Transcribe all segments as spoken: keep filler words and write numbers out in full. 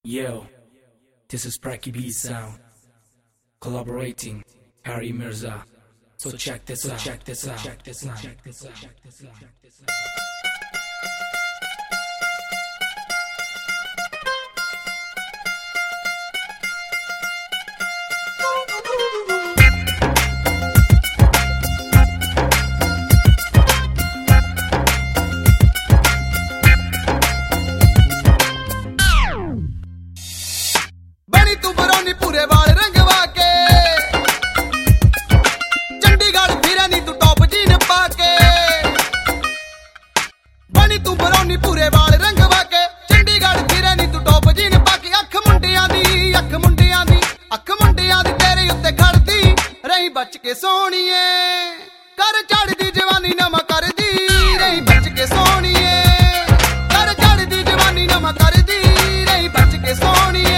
Yo, this is Pracky B Sound, collaborating Harry Mirza. So check this out, check this out, check this out, check this out, check this out, check this out. तू बरौनी पूरे वाल रंगवा के चंडीगढ़ फिरनी तू top gene पाके बनी तू बरौनी पूरे वाल रंगवा के चंडीगढ़ फिरनी तू टॉप जीन पाके अख मुंडियां दी अख मुंडियां दी अख मुंडियां दी तेरे उत्ते खड़दी रही बच के सोहणीए कर चढ़दी जवानी नमा करदी रही बच के सोहणीए कर चढ़दी जवानी नमा करदी रही बच के सोहणीए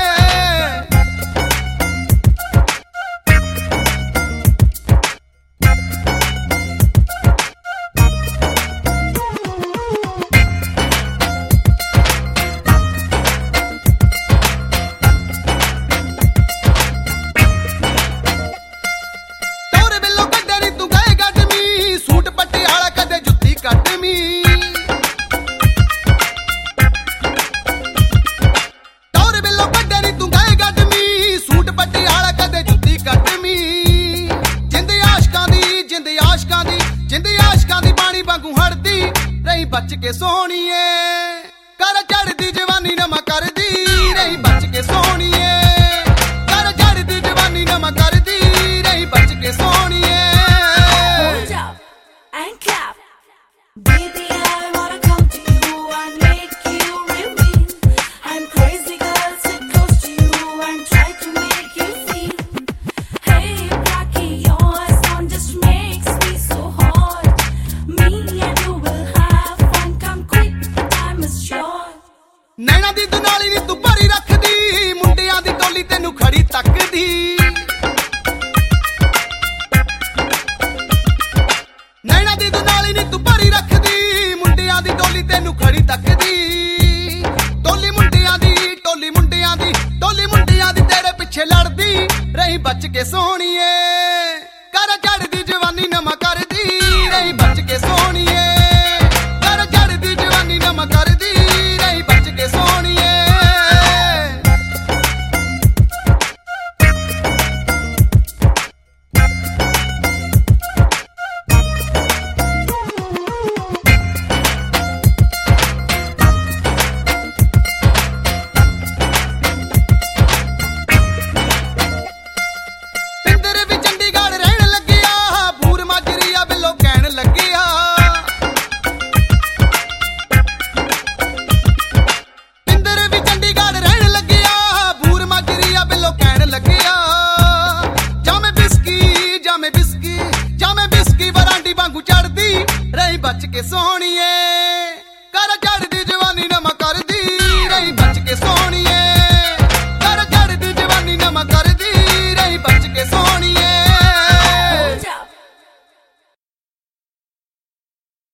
जिंदी आशकां दी पानी वांगू हड़दी रही बच के सोहणीए कर चढ़दी जवानी नमा करदी रही बच के सोहणीए कर चढ़दी जवानी नमा करदी रही बच के सोहणीए Hold up and clap, baby. I wanna come to you and make you reveal. I'm crazy, girl, sit close to you and try to make you feel. Hey, Pracky, your sound just makes me so hot. Me and you will have fun. Come quick, the time is short. नैना दी दुनाली नी तू भरी रखदी मुंडियां दी टोली तेनू खड़ी तकदी नैना दी दुनाली नी तू भरी रखदी मुंडियां दी टोली तेनू खड़ी तकदी